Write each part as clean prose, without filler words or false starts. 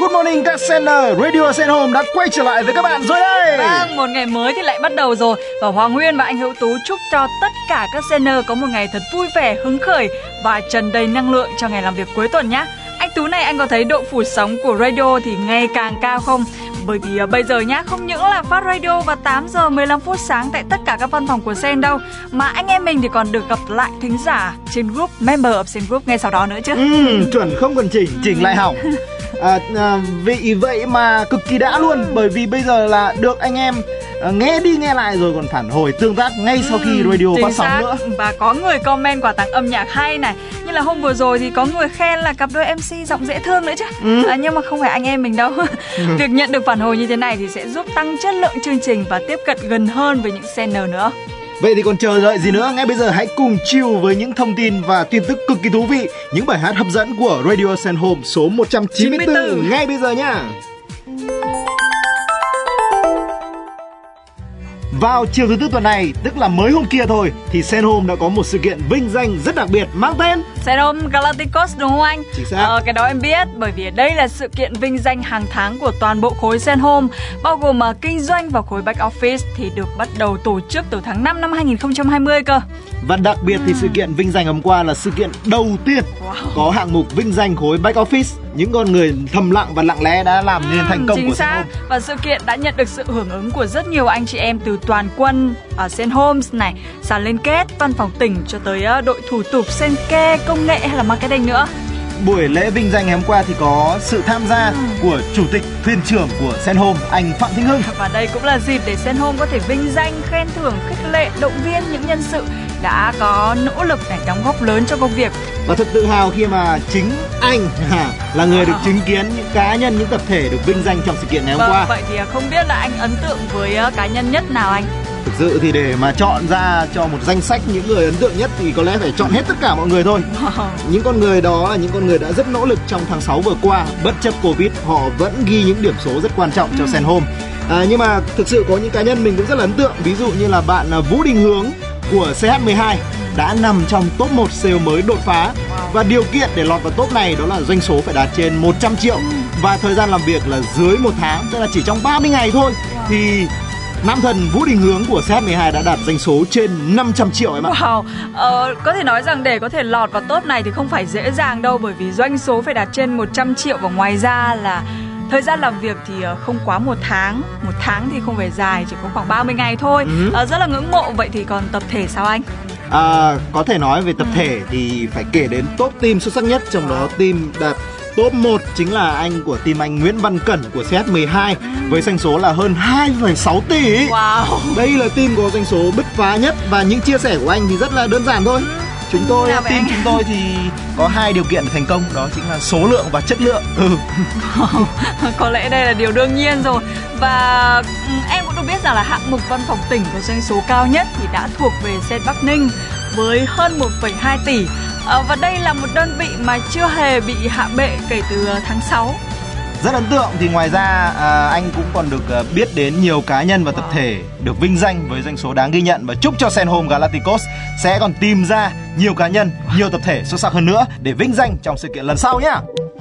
good morning các sender. Radio Sen Home đã quay trở lại với các bạn rồi đây. Vâng, một ngày mới thì lại bắt đầu rồi. Và Hoàng Nguyên và anh Hữu Tú chúc cho tất cả các sender có một ngày thật vui vẻ, hứng khởi và tràn đầy năng lượng cho ngày làm việc cuối tuần nhé. Anh Tú này, anh có thấy độ phủ sóng của radio thì ngày càng cao không? Bởi vì bây giờ nhá, không những là phát radio vào 8 giờ 15 phút sáng tại tất cả các văn phòng của Sen đâu, mà anh em mình thì còn được gặp lại thính giả trên group Member of Sen Group ngay sau đó nữa chứ. Chuẩn không cần chỉnh lại hỏng. Vì vậy mà cực kỳ đã luôn. Bởi vì bây giờ là được anh em nghe đi nghe lại rồi còn phản hồi tương tác ngay sau khi radio phát sóng nữa. Và có người comment quà tặng âm nhạc hay này. Như là hôm vừa rồi thì có người khen là cặp đôi MC giọng dễ thương nữa chứ. Nhưng mà không phải anh em mình đâu. Việc nhận được phản hồi như thế này thì sẽ giúp tăng chất lượng chương trình và tiếp cận gần hơn với những sender nữa. Vậy thì còn chờ đợi gì nữa, ngay bây giờ hãy cùng chill với những thông tin và tin tức cực kỳ thú vị, những bài hát hấp dẫn của Radio Sen Home số 194 ngay bây giờ nhá. Vào chiều thứ Tư tuần này, tức là mới hôm kia thôi, thì Sen Home đã có một sự kiện vinh danh rất đặc biệt mang tên Sen Home Galacticos, đúng không anh? Chính xác. Cái đó em biết, bởi vì đây là sự kiện vinh danh hàng tháng của toàn bộ khối Sen Home, bao gồm kinh doanh và khối back office, thì được bắt đầu tổ chức từ tháng 5 năm 2020 cơ. Và đặc biệt thì sự kiện vinh danh hôm qua là sự kiện đầu tiên có hạng mục vinh danh khối back office, những con người thầm lặng và lặng lẽ đã làm nên thành công của Sen Home. Và sự kiện đã nhận được sự hưởng ứng của rất nhiều anh chị em từ toàn quân ở Sen Homes này, sàn liên kết, văn phòng tỉnh cho tới đội thủ tục Sen Care, công nghệ hay là marketing nữa. Buổi lễ vinh danh ngày hôm qua thì có sự tham gia của chủ tịch thuyền trưởng của Sen Home, anh Phạm Thinh Hưng. Và đây cũng là dịp để Sen Home có thể vinh danh, khen thưởng, khích lệ, động viên những nhân sự đã có nỗ lực để đóng góp lớn cho công việc. Và thật tự hào khi mà chính anh là người được chứng kiến những cá nhân, những tập thể được vinh danh trong sự kiện ngày hôm qua. Vậy thì không biết là anh ấn tượng với cá nhân nhất nào anh? Thực sự thì để mà chọn ra cho một danh sách những người ấn tượng nhất thì có lẽ phải chọn hết tất cả mọi người thôi. Những con người đó là những con người đã rất nỗ lực trong tháng 6 vừa qua. Bất chấp Covid, họ vẫn ghi những điểm số rất quan trọng cho Sen Home. Nhưng mà thực sự có những cá nhân mình cũng rất là ấn tượng. Ví dụ như là bạn Vũ Đình Hướng của CH12 đã nằm trong top 1 sale mới đột phá. Và điều kiện để lọt vào top này đó là doanh số phải đạt trên 100 triệu và thời gian làm việc là dưới 1 tháng, tức là chỉ trong 30 ngày thôi. Thì nam thần Vũ Đình Hướng của CH12 đã đạt doanh số trên 500 triệu em ạ. Có thể nói rằng để có thể lọt vào top này thì không phải dễ dàng đâu, bởi vì doanh số phải đạt trên 100 triệu và ngoài ra là thời gian làm việc thì không quá 1 tháng. 1 tháng thì không phải dài, chỉ có khoảng 30 ngày thôi. Rất là ngưỡng mộ. Vậy thì còn tập thể sao anh? Có thể nói về tập thể thì phải kể đến top team xuất sắc nhất, trong đó team đạt top 1 chính là anh của team anh Nguyễn Văn Cẩn của CH12 với doanh số là hơn 2,6 tỷ. Đây là team có doanh số bứt phá nhất và những chia sẻ của anh thì rất là đơn giản thôi. Chúng tôi thì có 2 điều kiện để thành công, đó chính là số lượng và chất lượng. Có lẽ đây là điều đương nhiên rồi. Và em cũng được biết rằng là hạng mục văn phòng tỉnh có doanh số cao nhất thì đã thuộc về Sen Bắc Ninh với hơn 1,2 tỷ. Và đây là một đơn vị mà chưa hề bị hạ bệ kể từ tháng 6. Rất ấn tượng. Thì ngoài ra anh cũng còn được biết đến nhiều cá nhân và tập thể được vinh danh với doanh số đáng ghi nhận. Và chúc cho Sen Home Galacticos sẽ còn tìm ra nhiều cá nhân, nhiều tập thể xuất sắc hơn nữa để vinh danh trong sự kiện lần sau nhé.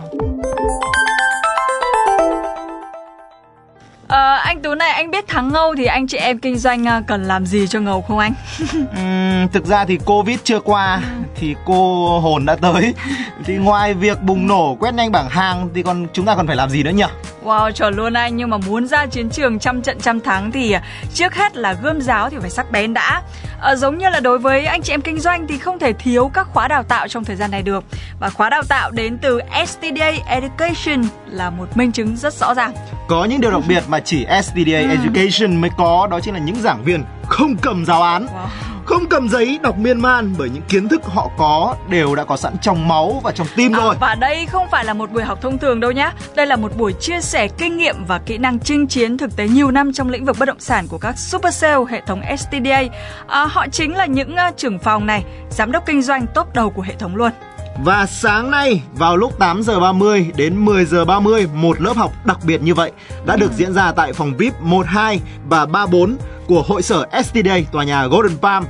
Anh Tú này, anh biết tháng Ngâu thì anh chị em kinh doanh cần làm gì cho Ngầu không anh? Thực ra thì Covid chưa qua thì cô hồn đã tới. Thì ngoài việc bùng nổ quét nhanh bảng hàng thì chúng ta còn phải làm gì nữa nhỉ? Wow, chuẩn luôn anh. Nhưng mà muốn ra chiến trường trăm trận trăm thắng thì trước hết là gươm giáo thì phải sắc bén đã. Giống như là đối với anh chị em kinh doanh thì không thể thiếu các khóa đào tạo trong thời gian này được. Và khóa đào tạo đến từ STDA Education là một minh chứng rất rõ ràng. Có những điều đặc biệt mà chỉ STDA Education mới có, đó chính là những giảng viên không cầm giáo án, không cầm giấy đọc miên man, bởi những kiến thức họ có đều đã có sẵn trong máu và trong tim rồi. Và đây không phải là một buổi học thông thường đâu nhá. Đây là một buổi chia sẻ kinh nghiệm và kỹ năng chinh chiến thực tế nhiều năm trong lĩnh vực bất động sản của các super sale hệ thống STDA. Họ chính là những trưởng phòng này, giám đốc kinh doanh top đầu của hệ thống luôn. Và sáng nay vào lúc 8 giờ 30 đến 10 giờ 30, một lớp học đặc biệt như vậy đã được diễn ra tại phòng VIP 12 và 34 của hội sở STDA tòa nhà Golden Palm.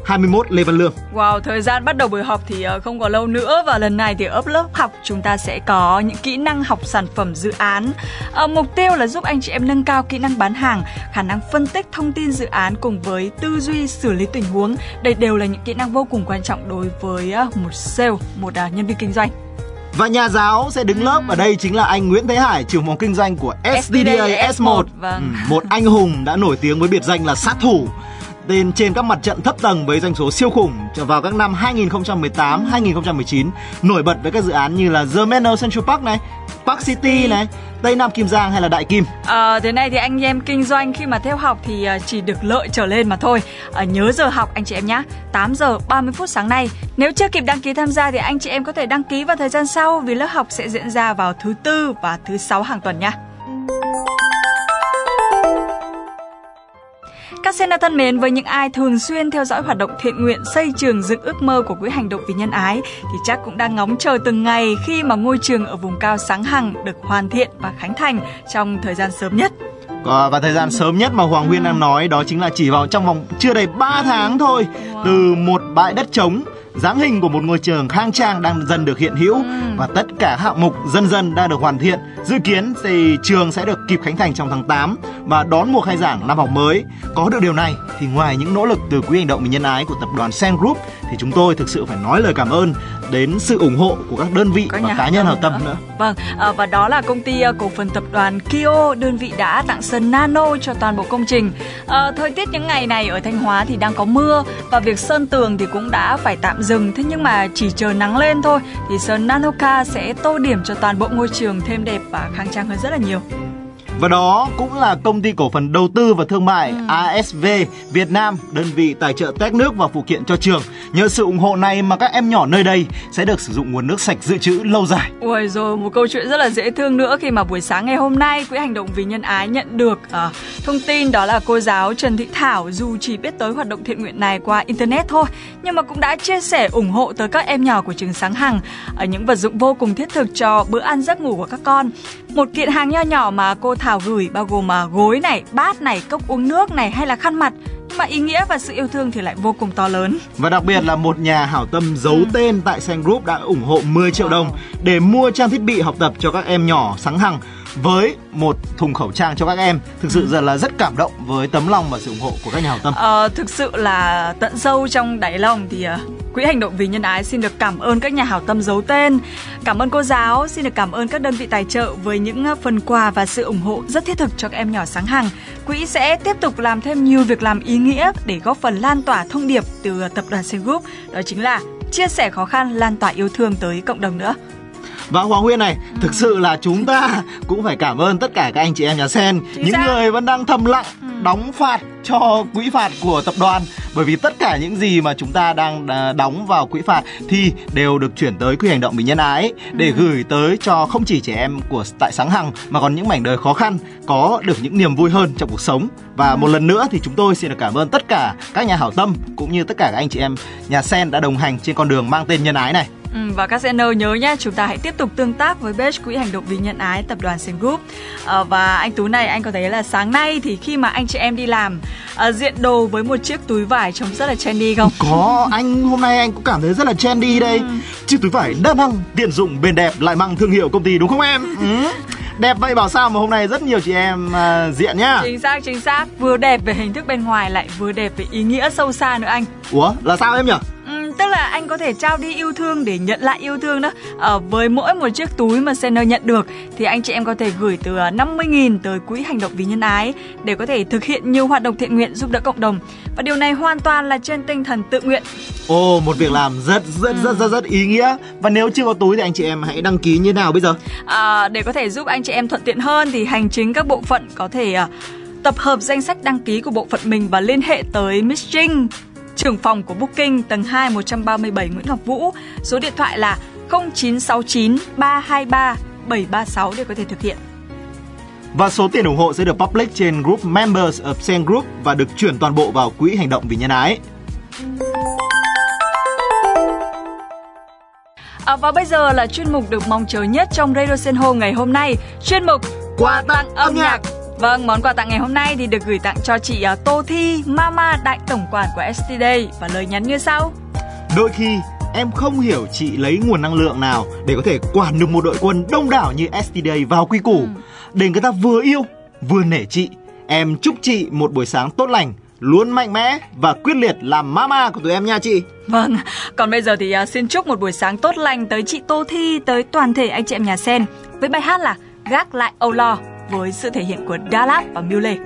21 Lê Văn Lương. Wow, thời gian bắt đầu buổi học thì không còn lâu nữa, và lần này thì ở lớp học chúng ta sẽ có những kỹ năng học sản phẩm dự án. Mục tiêu là giúp anh chị em nâng cao kỹ năng bán hàng, khả năng phân tích thông tin dự án cùng với tư duy xử lý tình huống. Đây đều là những kỹ năng vô cùng quan trọng đối với một sale, một nhân viên kinh doanh. Và nhà giáo sẽ đứng lớp ở đây chính là anh Nguyễn Thế Hải, trưởng phòng kinh doanh của SDDA S1. Vâng. Một anh hùng đã nổi tiếng với biệt danh là sát thủ tên trên các mặt trận thấp tầng với doanh số siêu khủng vào các năm 2018, 2019, nổi bật với các dự án như là The Manor Central Park này, Park City này, Tây Nam Kim Giang hay là Đại Kim. Thế này thì anh em kinh doanh khi mà theo học thì chỉ được lợi trở lên mà thôi. Nhớ giờ học anh chị em nhé, 8 giờ 30 phút sáng nay. Nếu chưa kịp đăng ký tham gia thì anh chị em có thể đăng ký vào thời gian sau, vì lớp học sẽ diễn ra vào thứ Tư và thứ Sáu hàng tuần nha. Các sender thân mến, với những ai thường xuyên theo dõi hoạt động thiện nguyện xây trường dựng ước mơ của Quỹ Hành động vì Nhân ái thì chắc cũng đang ngóng chờ từng ngày khi mà ngôi trường ở vùng cao Sáng Hằng được hoàn thiện và khánh thành trong thời gian sớm nhất. Và thời gian sớm nhất mà Hoàng Huyên đang nói đó chính là chỉ trong vòng chưa đầy 3 tháng thôi. Từ một bãi đất trống, dáng hình của một ngôi trường khang trang đang dần được hiện hữu và tất cả hạng mục dần dần đang được hoàn thiện. Dự kiến thì trường sẽ được kịp khánh thành trong tháng 8 và đón mùa khai giảng năm học mới. Có được điều này thì ngoài những nỗ lực từ Quỹ Hành động vì Nhân ái của tập đoàn Sen Group thì chúng tôi thực sự phải nói lời cảm ơn đến sự ủng hộ của các đơn vị và cá nhân hảo tâm nữa. Vâng, và đó là công ty cổ phần tập đoàn Kio, đơn vị đã tặng sơn nano cho toàn bộ công trình. Thời tiết những ngày này ở Thanh Hóa thì đang có mưa và việc sơn tường thì cũng đã phải tạm dừng. Thế nhưng mà chỉ chờ nắng lên thôi thì sơn Nanoca sẽ tô điểm cho toàn bộ ngôi trường thêm đẹp và khang trang hơn rất là nhiều. Và đó cũng là công ty cổ phần đầu tư và thương mại ASV Việt Nam, đơn vị tài trợ tét nước và phụ kiện cho trường. Nhờ sự ủng hộ này mà các em nhỏ nơi đây sẽ được sử dụng nguồn nước sạch dự trữ lâu dài. Ôi rồi, một câu chuyện rất là dễ thương nữa khi mà buổi sáng ngày hôm nay Quỹ Hành động vì Nhân ái nhận được thông tin đó là cô giáo Trần Thị Thảo dù chỉ biết tới hoạt động thiện nguyện này qua internet thôi, nhưng mà cũng đã chia sẻ ủng hộ tới các em nhỏ của trường Sáng Hằng ở những vật dụng vô cùng thiết thực cho bữa ăn giấc ngủ của các con. Một kiện hàng nho nhỏ mà cô Thảo gửi bao gồm gối này, bát này, cốc uống nước này hay là khăn mặt, nhưng mà ý nghĩa và sự yêu thương thì lại vô cùng to lớn. Và đặc biệt là một nhà hảo tâm giấu tên tại Sen Group đã ủng hộ 10 triệu đồng để mua trang thiết bị học tập cho các em nhỏ Sáng Hằng với một thùng khẩu trang cho các em. Thực sự rất cảm động với tấm lòng và sự ủng hộ của các nhà hảo tâm. Thực sự là tận sâu trong đáy lòng thì Quỹ Hành động vì Nhân ái xin được cảm ơn các nhà hảo tâm giấu tên, cảm ơn cô giáo, xin được cảm ơn các đơn vị tài trợ với những phần quà và sự ủng hộ rất thiết thực cho các em nhỏ Sáng Hằng. Quỹ sẽ tiếp tục làm thêm nhiều việc làm ý nghĩa để góp phần lan tỏa thông điệp từ tập đoàn Sen Group, đó chính là chia sẻ khó khăn, lan tỏa yêu thương tới cộng đồng nữa. Và Hoàng Huyên này, thực sự là chúng ta cũng phải cảm ơn tất cả các anh chị em nhà Sen, những người vẫn đang thầm lặng đóng phạt cho quỹ phạt của tập đoàn, bởi vì tất cả những gì mà chúng ta đang đóng vào quỹ phạt thì đều được chuyển tới Quỹ Hành động vì Nhân ái để gửi tới cho không chỉ trẻ em của tại Sáng Hằng mà còn những mảnh đời khó khăn có được những niềm vui hơn trong cuộc sống. Và một lần nữa thì chúng tôi xin được cảm ơn tất cả các nhà hảo tâm cũng như tất cả các anh chị em nhà Sen đã đồng hành trên con đường mang tên nhân ái này. Và các sender nhớ nhé, chúng ta hãy tiếp tục tương tác với page Quỹ Hành động vì Nhân ái tập đoàn Sen Group. Và anh Tú này, anh có thấy là sáng nay thì khi mà anh chị em đi làm diện đồ với một chiếc túi vải trông rất là trendy không? Có, anh hôm nay anh cũng cảm thấy rất là trendy đây. Chiếc túi vải đa năng, tiện dụng, bền đẹp, lại mang thương hiệu công ty đúng không em? Đẹp vậy bảo sao mà hôm nay rất nhiều chị em diện nhá. Chính xác, vừa đẹp về hình thức bên ngoài lại vừa đẹp về ý nghĩa sâu xa nữa anh. Ủa, là sao em nhỉ? Tức là anh có thể trao đi yêu thương để nhận lại yêu thương đó. Với mỗi một chiếc túi mà sender nhận được thì anh chị em có thể gửi từ 50.000 tới Quỹ Hành động vì Nhân ái để có thể thực hiện nhiều hoạt động thiện nguyện giúp đỡ cộng đồng. Và điều này hoàn toàn là trên tinh thần tự nguyện. Một việc làm rất ý nghĩa. Và nếu chưa có túi thì anh chị em hãy đăng ký như nào bây giờ? Để có thể giúp anh chị em thuận tiện hơn thì hành chính các bộ phận có thể tập hợp danh sách đăng ký của bộ phận mình và liên hệ tới Miss Trinh, trưởng phòng của Booking tầng 2 137 Nguyễn Ngọc Vũ. Số điện thoại là 0969 323 736 để có thể thực hiện. Và số tiền ủng hộ sẽ được public trên group Members of Sen Group và được chuyển toàn bộ vào Quỹ Hành động vì Nhân ái. Và bây giờ là chuyên mục được mong chờ nhất trong Radio Sen Home ngày hôm nay, chuyên mục Quà tặng âm nhạc. Vâng, món quà tặng ngày hôm nay thì được gửi tặng cho chị Tô Thi, Mama đại tổng quản của ST Day, và lời nhắn như sau. Đôi khi em không hiểu chị lấy nguồn năng lượng nào để có thể quản được một đội quân đông đảo như ST Day vào quy củ, để người ta vừa yêu vừa nể chị. Em chúc chị một buổi sáng tốt lành, luôn mạnh mẽ và quyết liệt làm mama của tụi em nha chị. Vâng, còn bây giờ thì xin chúc một buổi sáng tốt lành tới chị Tô Thi, tới toàn thể anh chị em nhà Sen, với bài hát là Gác Lại Âu Lo, với sự thể hiện của Da Lab và Miu Lê.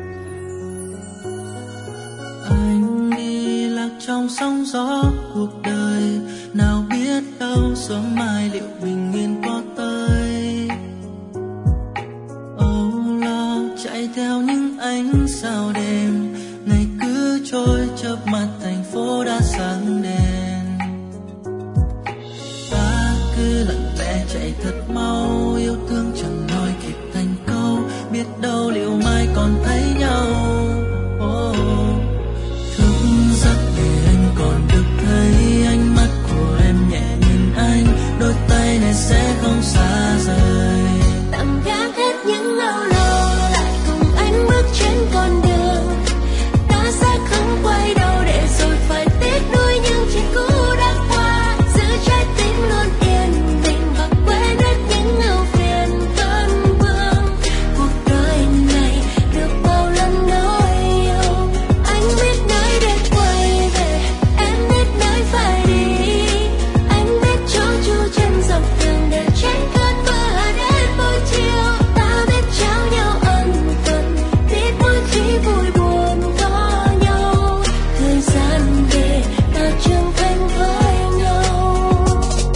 Anh đi lạc trong sóng gió cuộc đời, nào biết đâu sớm mai liệu bình yên có tới. Âu lo chạy theo những ánh sao đêm, ngày cứ trôi chớp mắt thành phố đã sáng đèn. Ta cứ lặng lẽ chạy thật mau, yêu thương chẳng nói kịp thành câu, biết đâu liệu mai còn thấy nhau. Thức giấc để anh còn được thấy ánh mắt của em nhẹ nhìn anh, đôi tay này sẽ không xa rời. Tạm gác hết những âu lo, lại cùng anh bước trên con đường. Ta sẽ không quay đầu để rồi phải tiếc nuối những chuyện cũ đã qua. Giữ trái tim luôn yên bình và quên hết những ưu phiền cơn vương. Cuộc đời này được bao lần nói yêu, anh biết nơi để quay về, em biết nơi phải đi. Anh biết chỗ chu chân dọc đường để tránh cơn mưa hạ đến buổi chiều. Ta biết trao nhau ân cần, biết mỗi khi vui buồn có nhau. Thời gian về ta trưởng thành với nhau.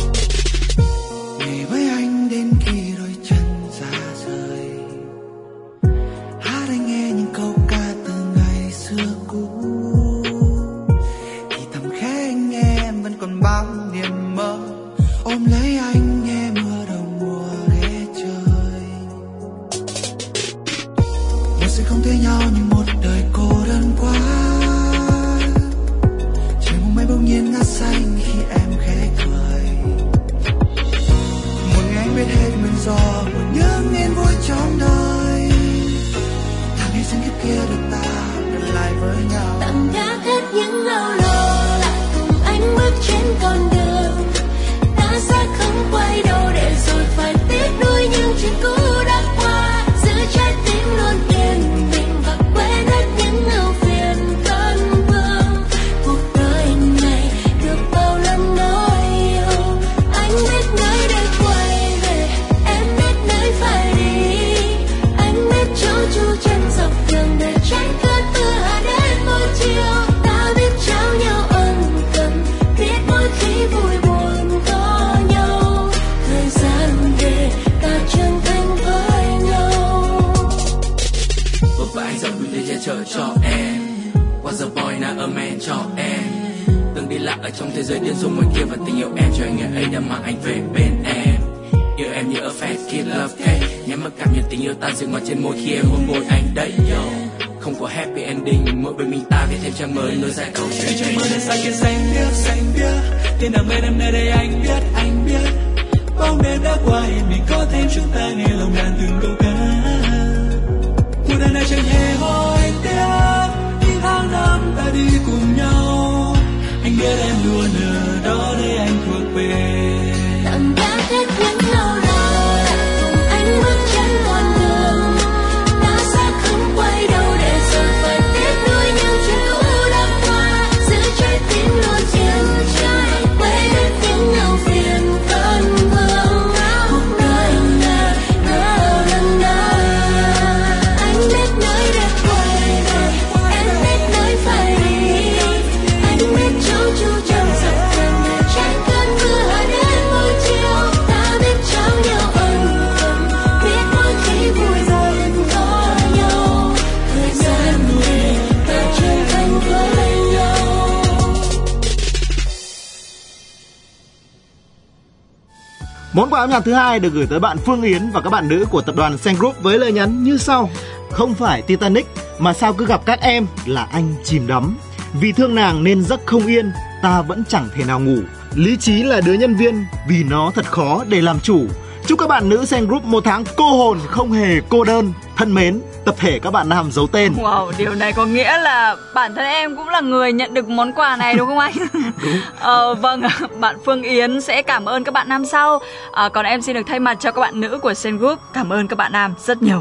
Đi với anh đến khi đôi chân ra rời, hát anh nghe những câu ca từ ngày xưa cũ. Thì thầm khẽ anh nghe em vẫn còn bao niềm mơ, ôm lấy anh nghe mưa đầu mùa ghé trời. Một sự không thấy nhau nhưng một đời cô đơn quá. Trời mong mây bỗng nhiên ngát xanh khi em khẽ cười. Một ngày anh biết hết nguyên do của những yên vui trong đời. Thằng hy sinh kiếp kia được ta gần lại với nhau. Tạm gác hết những âu lo, lại cùng anh bước trên con đường. Ta sẽ không quay đầu để rồi phải tiếc nuối những chuyện cũ đã qua. Giữ trái tim luôn yên bình và quên hết những ưu phiền cơn vương. Cuộc đời này được bao lần nói yêu, anh biết nơi để quay về, em biết nơi phải đi. Anh biết chỗ chu chân dọc đường để tránh cơn mưa hạ đến buổi chiều. Ta biết trao nhau ân cần, biết mỗi khi vui buồn có nhau. Thời gian về ta trưởng thành với nhau. Vợ và anh dẫu đuổi để che chở cho em. Was a boy not a man cho em. Từng đi lạc ở trong thế giới điên rồ ngoài kia, và tình yêu em cho anh ngày ấy đã mang anh về bên em. Yêu em như a fast kid love cake, nhắm mắt cảm nhận tình yêu ta dừng ngoài trên môi khi em hôn môi anh đấy yo. Không có happy ending, mỗi bên mình ta viết thêm trang mới nối dài câu chuyện. Trong mơ đến xa kia xanh biếc, thiên đàng bên em nơi đây anh biết. Bóng đêm đã qua hiện mình có thêm chúng ta nghe lòng đàn từng câu ca. Cuộc đời này chẳng hề hối tiếc, những tháng năm ta đi cùng nhau. Anh biết em luôn ở đó để anh thuộc về. Tạm gác hết những âu lo, lại cùng anh bước trên con đường. Ta sẽ không quay đầu để rồi phải tiếc nuối những chuyện cũ đã qua. Giữ trái tim luôn yên trời, quên hết những ưu phiền cơn vương. Cuộc đời này bao lần nói anh biết nơi để quay về, em biết nơi phải đi. Anh biết chỗ chu chân dọc đường để tránh cơn mưa hạ đến buổi chiều. Ta biết trao nhau ân cần, biết mỗi khi vui buồn có nhau. Thời gian về ta trưởng thành với nhau. Món quà âm nhạc thứ hai được gửi tới bạn Phương Yến và các bạn nữ của tập đoàn Sen Group với lời nhắn như sau. Không phải Titanic mà sao cứ gặp các em là anh chìm đắm. Vì thương nàng nên giấc không yên, ta vẫn chẳng thể nào ngủ. Lý trí là đứa nhân viên, vì nó thật khó để làm chủ. Chúc các bạn nữ Sen Group một tháng cô hồn không hề cô đơn. Thân mến, tập thể các bạn nam giấu tên. Wow, điều này có nghĩa là bản thân em cũng là người nhận được món quà này đúng không anh? Đúng. Vâng, bạn Phương Yến sẽ cảm ơn các bạn nam sau. Còn em xin được thay mặt cho các bạn nữ của Sen Group cảm ơn các bạn nam rất nhiều.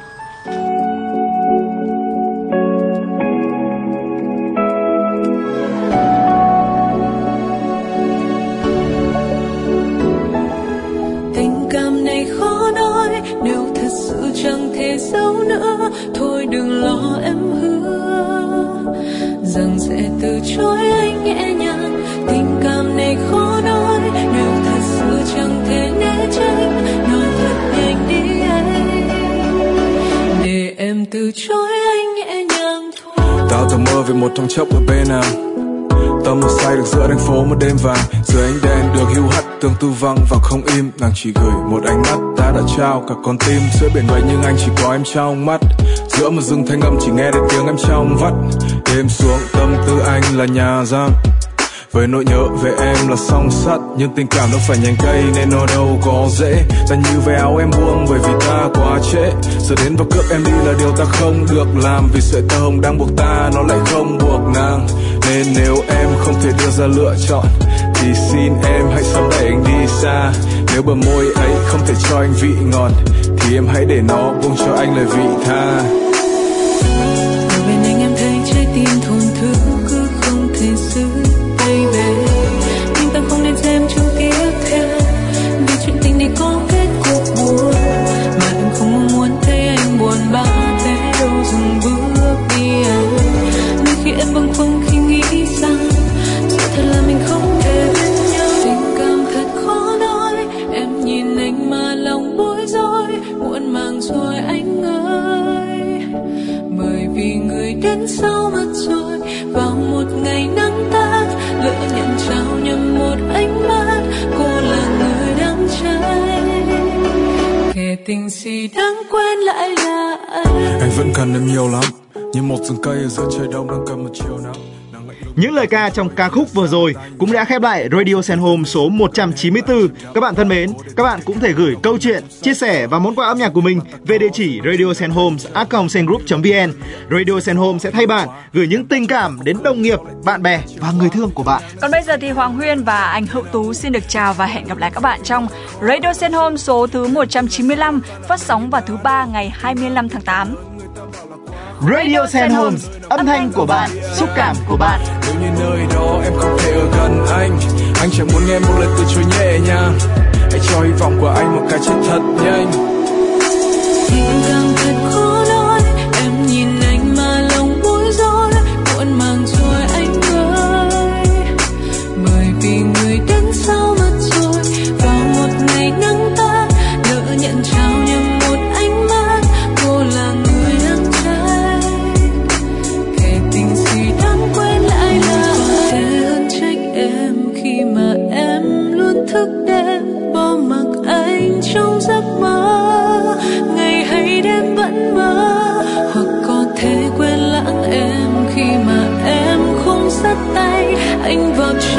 Tình cảm này khó nói, nếu thật sự chẳng thể giấu nữa, thôi đừng lo em hứa rằng sẽ từ chối anh nhẹ nhàng. Tình cảm này khó nói, nếu thật sự chẳng thể né tránh, nói thật nhanh đi anh, để em từ chối anh nhẹ nhàng thôi. Tao từng mơ về một thoáng chốc ở bên nào, tâm một say được giữa thành phố một đêm vàng, dưới ánh đèn được hiu hắt tương tư văng và không im. Nàng chỉ gửi một ánh mắt, ta đã trao cả con tim. Giữa biển vậy nhưng anh chỉ có em trong mắt, giữa một rừng thanh âm chỉ nghe được tiếng em trong vắt. Đêm xuống tâm tư anh là nhà giam, với nỗi nhớ về em là song sắt. Nhưng tình cảm đâu phải nhành cây nên nó đâu có dễ. Ta như về áo em buông bởi vì ta quá trễ. Giờ đến và cướp em đi là điều ta không được làm, vì sợi tơ hồng đang buộc ta nó lại không buộc nàng. Nên nếu em không thể đưa ra lựa chọn thì xin em hãy sớm đẩy anh đi xa. Nếu bờ môi ấy không thể cho anh vị ngọt thì em hãy để nó buông cho anh lời vị tha. Ở bên anh em thấy trái tim thổn thức cứ không thể giữ, baby. Nhưng ta không nên xem chương tiếp theo, vì chuyện tình này có kết cục buồn. Mà em không muốn thấy anh buồn bã, thế đâu dừng bước đi anh. Nhưng khi em bâng khuâng khi nghĩ rằng sự thật là mình không thể bên nhau. Tình cảm thật khó nói, em nhìn anh mà lòng bối rối, muộn màng rồi anh ơi. Bởi vì người đến sau mất rồi, vào một ngày nắng tắt, lỡ nhận trao nhầm một ánh mắt. Cô là người đang trái, kẻ tình gì đáng quên lại là anh. Anh vẫn cần em nhiều lắm, như một rừng cây ở giữa trời đông đang cầm một chiều nắng. Những lời ca trong ca khúc vừa rồi cũng đã khép lại Radio Sen Home số 194. Các bạn thân mến, các bạn cũng thể gửi câu chuyện, chia sẻ và món quà âm nhạc của mình về địa chỉ radiosenhomes@sengroup.vn. Radio Sen Home sẽ thay bạn gửi những tình cảm đến đồng nghiệp, bạn bè và người thương của bạn. Còn bây giờ thì Hoàng Huyên và anh Hữu Tú xin được chào và hẹn gặp lại các bạn trong Radio Sen Home số thứ 195 phát sóng vào thứ 3 ngày 25 tháng 8. Radio Sen Home, âm thanh của bạn, xúc cảm của bạn. Nếu như nơi đó em không thể ở gần anh chẳng muốn nghe một lời từ chối nhẹ nhàng. Hãy cho hy vọng của anh một cái chết thật nhanh. Tình cảm thật khó nói, em nhìn anh mà lòng bối rối, muộn màng rồi anh ơi. Bởi vì người đến sau mất rồi, vào một ngày nắng tắt, lỡ nhận trao nhầm một ánh mắt. Cô là người đang trái, kẻ tình gì đáng quên lại là có thể hơn trách em khi mà em luôn thức đêm bỏ mặc anh trong giấc mơ. Ngày hay đêm vẫn mơ, hoặc có thể quên lãng em khi mà em không dắt tay anh vào